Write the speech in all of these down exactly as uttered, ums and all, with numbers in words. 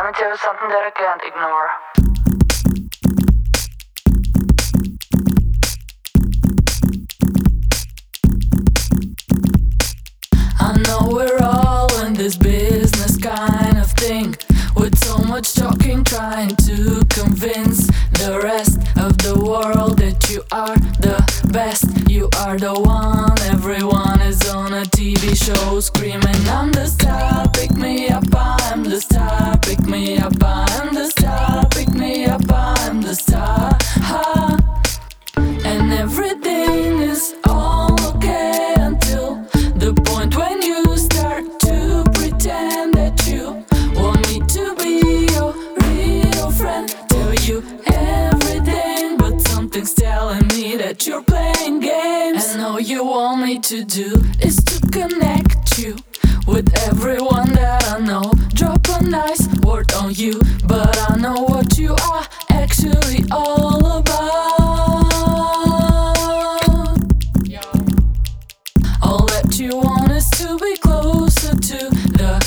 me tell you something that I can't ignore. I know we're all in this business kind of thing, with so much talking, trying to convince the rest of the world that you are the best. You are the one. Everyone is on a T V show screaming, I'm the star, pick me up, I'm the star, pick me up, I'm the star, pick me up, I'm the star. Ha. And everything is all okay until the point when you start to pretend that you want me to be your real friend. Tell you everything, but something's telling me that you're playing games. And all you want me to do is to connect you with everyone that I know. Drop a nice word on you, but I know what you are actually all about. All that you want is to be closer to the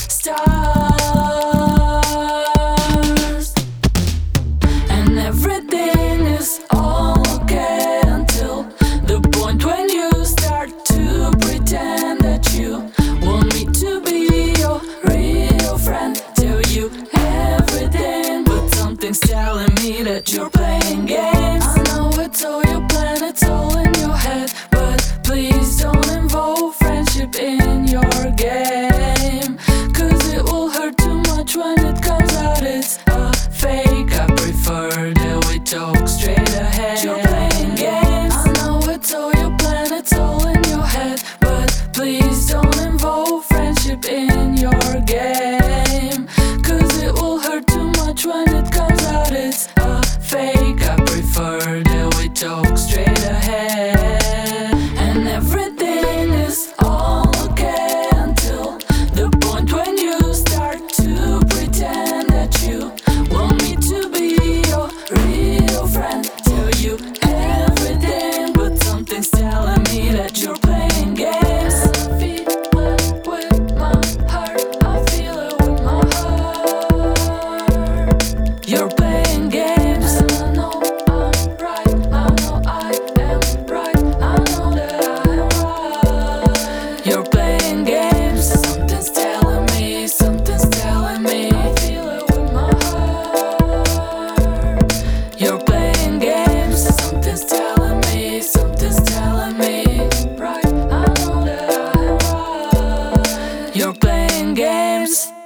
stars. And everything is all okay until the point when you start to pretend that you want me to be your real friend. Tell you everything, but something's telling me that you're playing games. I know it's all your plan, it's all in your head, but please don't involve friendship in your game, cause it will hurt too much when it comes out it's a fake. I prefer that we talk straight ahead. You're playing games. I know it's all your plan, it's all in your head, but please don't involve friendship in your game, cause it will hurt too much when it comes out it's a fake. I prefer that we talk straight ahead. And everything is all okay until the point when you start to pretend that you want me to be your real friend. Tell you everything, but something's telling me that you're playing games. I feel it with my heart, I feel it with my heart. You're playing games, and I know I'm right, I know I am right, I know that I am right. You're playing games, something's telling me, something's telling me, I feel it with my heart. You're playing games, something's telling me, something's telling me, right, I know that I am right. You're playing games.